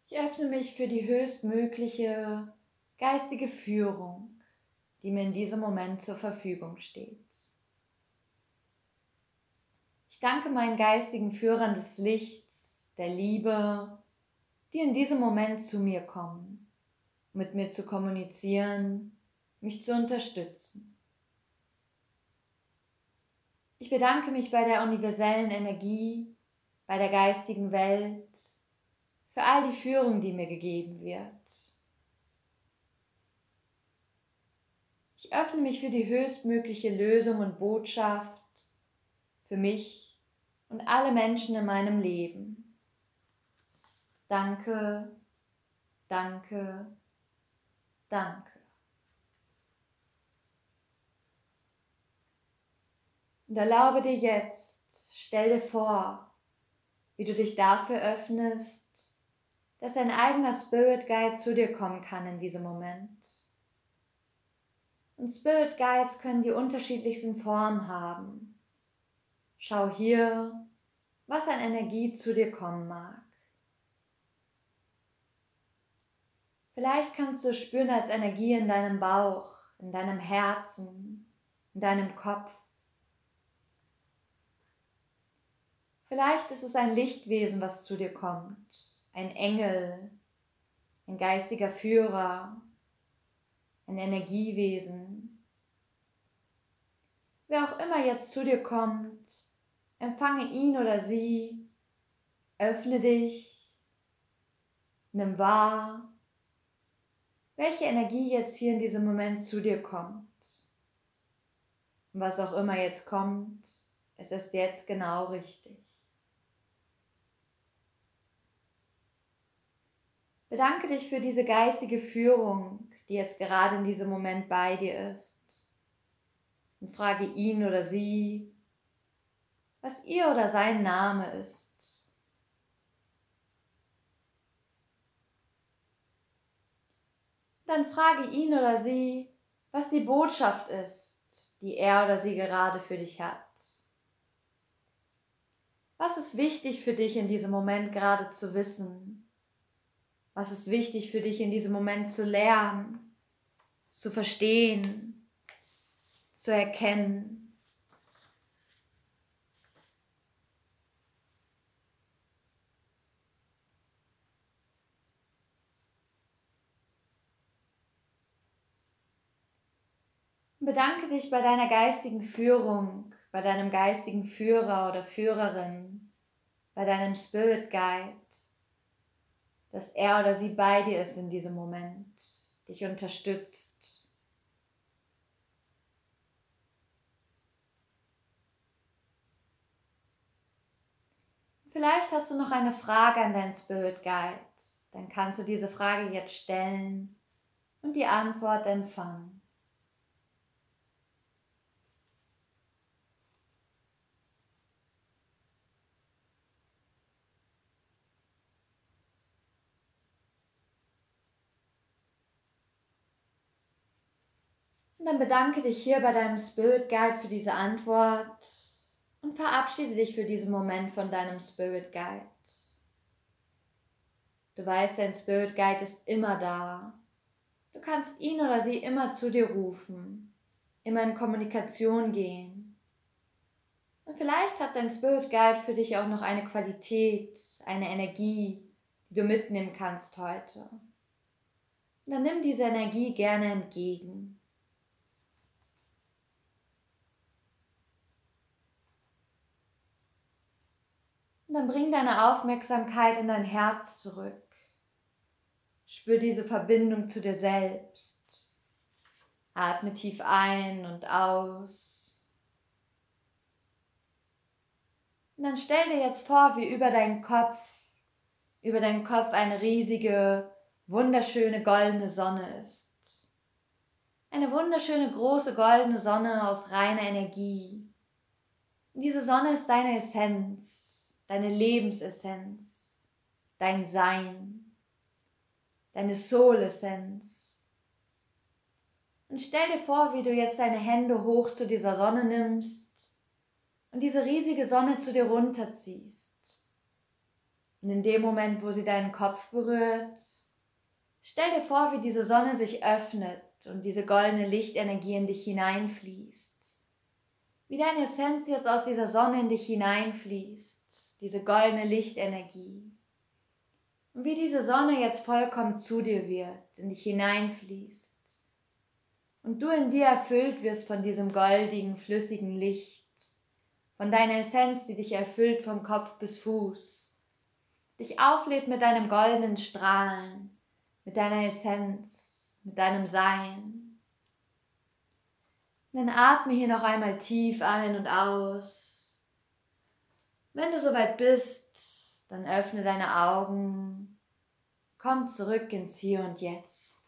Ich öffne mich für die höchstmögliche geistige Führung, die mir in diesem Moment zur Verfügung steht. Ich danke meinen geistigen Führern des Lichts, der Liebe, die in diesem Moment zu mir kommen, mit mir zu kommunizieren, mich zu unterstützen. Ich bedanke mich bei der universellen Energie, bei der geistigen Welt, für all die Führung, die mir gegeben wird. Ich öffne mich für die höchstmögliche Lösung und Botschaft für mich und alle Menschen in meinem Leben. Danke, danke, danke. Und erlaube dir jetzt, stell dir vor, wie du dich dafür öffnest, dass dein eigener Spirit Guide zu dir kommen kann in diesem Moment. Und Spirit Guides können die unterschiedlichsten Formen haben. Schau hier, was an Energie zu dir kommen mag. Vielleicht kannst du spüren als Energie in deinem Bauch, in deinem Herzen, in deinem Kopf. Vielleicht ist es ein Lichtwesen, was zu dir kommt, ein Engel, ein geistiger Führer, ein Energiewesen. Wer auch immer jetzt zu dir kommt, empfange ihn oder sie, öffne dich, nimm wahr, welche Energie jetzt hier in diesem Moment zu dir kommt. Und was auch immer jetzt kommt, es ist jetzt genau richtig. Bedanke dich für diese geistige Führung, die jetzt gerade in diesem Moment bei dir ist. Und frage ihn oder sie, was ihr oder sein Name ist. Dann frage ihn oder sie, was die Botschaft ist, die er oder sie gerade für dich hat. Was ist wichtig für dich in diesem Moment gerade zu wissen? Was ist wichtig für dich in diesem Moment zu lernen, zu verstehen, zu erkennen? Bedanke dich bei deiner geistigen Führung, bei deinem geistigen Führer oder Führerin, bei deinem Spirit Guide, dass er oder sie bei dir ist in diesem Moment, dich unterstützt. Vielleicht hast du noch eine Frage an deinen Spirit Guide, dann kannst du diese Frage jetzt stellen und die Antwort empfangen. Und dann bedanke dich hier bei deinem Spirit Guide für diese Antwort und verabschiede dich für diesen Moment von deinem Spirit Guide. Du weißt, dein Spirit Guide ist immer da. Du kannst ihn oder sie immer zu dir rufen, immer in Kommunikation gehen. Und vielleicht hat dein Spirit Guide für dich auch noch eine Qualität, eine Energie, die du mitnehmen kannst heute. Und dann nimm diese Energie gerne entgegen. Und dann bring deine Aufmerksamkeit in dein Herz zurück. Spür diese Verbindung zu dir selbst. Atme tief ein und aus. Und dann stell dir jetzt vor, wie über deinen Kopf eine riesige, wunderschöne goldene Sonne ist. Eine wunderschöne große goldene Sonne aus reiner Energie. Und diese Sonne ist deine Essenz, deine Lebensessenz, dein Sein, deine Soul-Essenz. Und stell dir vor, wie du jetzt deine Hände hoch zu dieser Sonne nimmst und diese riesige Sonne zu dir runterziehst. Und in dem Moment, wo sie deinen Kopf berührt, stell dir vor, wie diese Sonne sich öffnet und diese goldene Lichtenergie in dich hineinfließt. Wie deine Essenz jetzt aus dieser Sonne in dich hineinfließt, diese goldene Lichtenergie. Und wie diese Sonne jetzt vollkommen zu dir wird, in dich hineinfließt. Und du in dir erfüllt wirst von diesem goldigen, flüssigen Licht, von deiner Essenz, die dich erfüllt vom Kopf bis Fuß, dich auflädt mit deinem goldenen Strahlen, mit deiner Essenz, mit deinem Sein. Und dann atme hier noch einmal tief ein und aus. Wenn du soweit bist, dann öffne deine Augen, komm zurück ins Hier und Jetzt.